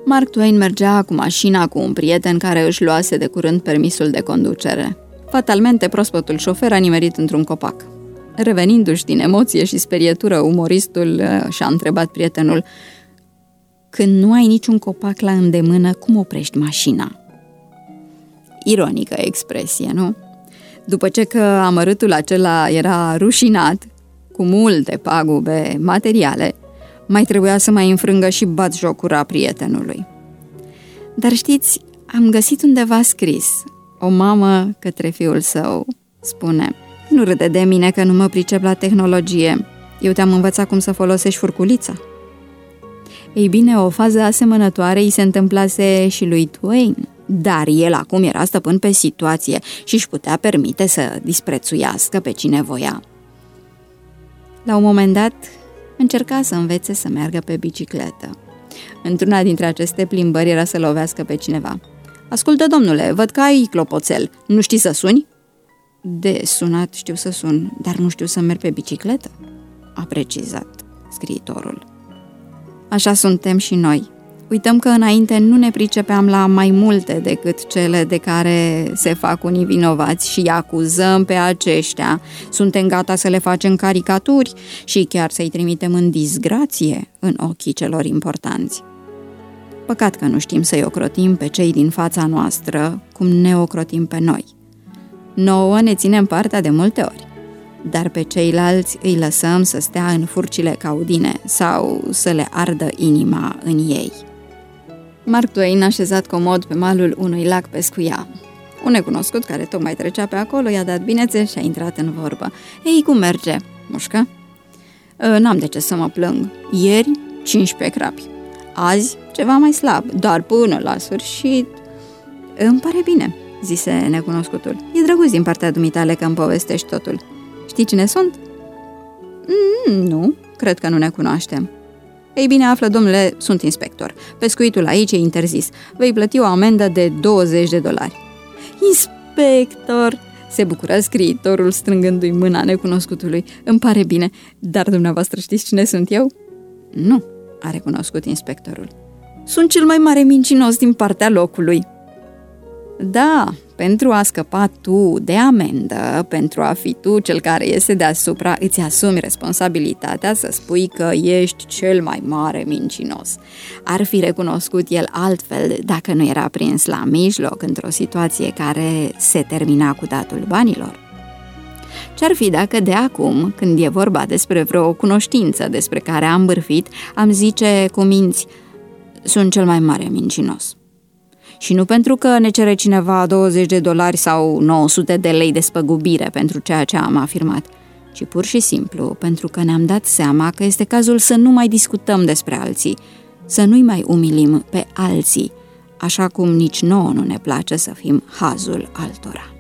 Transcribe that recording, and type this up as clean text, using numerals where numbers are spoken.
Mark Twain mergea cu mașina cu un prieten care își luase de curând permisul de conducere. Fatalmente, proaspătul șofer a nimerit într-un copac. Revenindu-și din emoție și sperietură, umoristul și-a întrebat prietenul: când nu ai niciun copac la îndemână, cum oprești mașina? Ironică expresie, nu? După ce că amărâtul acela era rușinat, cu multe pagube materiale, mai trebuia să mai înfrângă și batjocura prietenului. Dar știți, am găsit undeva scris: o mamă către fiul său spune: nu râde de mine că nu mă pricep la tehnologie, eu te-am învățat cum să folosești furculița. Ei bine, o fază asemănătoare îi se întâmplase și lui Twain, dar el acum era stăpân pe situație și își putea permite să disprețuiască pe cine voia. La un moment dat, încerca să învețe să meargă pe bicicletă. Într-una dintre aceste plimbări era să lovească pe cineva. Ascultă, domnule, văd că ai clopoțel, nu știi să suni? De sunat știu să sun, dar nu știu să merg pe bicicletă, a precizat scriitorul. Așa suntem și noi. Uităm că înainte nu ne pricepeam la mai multe decât cele de care se fac unii vinovați și îi acuzăm pe aceștia. Suntem gata să le facem caricaturi și chiar să-i trimitem în disgrație în ochii celor importanți. Păcat că nu știm să-i ocrotim pe cei din fața noastră cum ne ocrotim pe noi. Nouă ne ținem partea de multe ori, dar pe ceilalți îi lăsăm să stea în furcile caudine sau să le ardă inima în ei. Mark Twain, așezat comod pe malul unui lac, pescuia. Un necunoscut care tocmai trecea pe acolo i-a dat binețe și a intrat în vorbă. Ei, cum merge, mușcă? N-am de ce să mă plâng. Ieri, 15 crapi. Azi, ceva mai slab, dar până la sfârșit... Îmi pare bine, zise necunoscutul. E drăguț din partea dumitale că îmi povestești totul. Știi cine sunt? Nu, cred că nu ne cunoaștem. Ei bine, află, domnule, sunt inspector. Pescuitul aici e interzis. Vei plăti o amendă de $20. Inspector! Se bucură scriitorul strângându-i mâna necunoscutului. Îmi pare bine, dar dumneavoastră știți cine sunt eu? Nu, a recunoscut inspectorul. Sunt cel mai mare mincinos din partea locului. Da, pentru a scăpa tu de amendă, pentru a fi tu cel care iese deasupra, îți asumi responsabilitatea să spui că ești cel mai mare mincinos. Ar fi recunoscut el altfel dacă nu era prins la mijloc într-o situație care se termina cu datul banilor? Ce-ar fi dacă de acum, când e vorba despre vreo cunoștință despre care am bârfit, am zice cu minți: sunt cel mai mare mincinos? Și nu pentru că ne cere cineva $20 sau 900 de lei de spăgubire pentru ceea ce am afirmat, ci pur și simplu pentru că ne-am dat seama că este cazul să nu mai discutăm despre alții, să nu-i mai umilim pe alții, așa cum nici nouă nu ne place să fim hazul altora.